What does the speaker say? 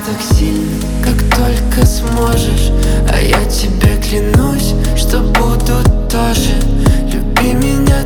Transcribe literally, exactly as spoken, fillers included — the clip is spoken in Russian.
так сильно, как только сможешь. А я тебе клянусь, что буду тоже. Люби меня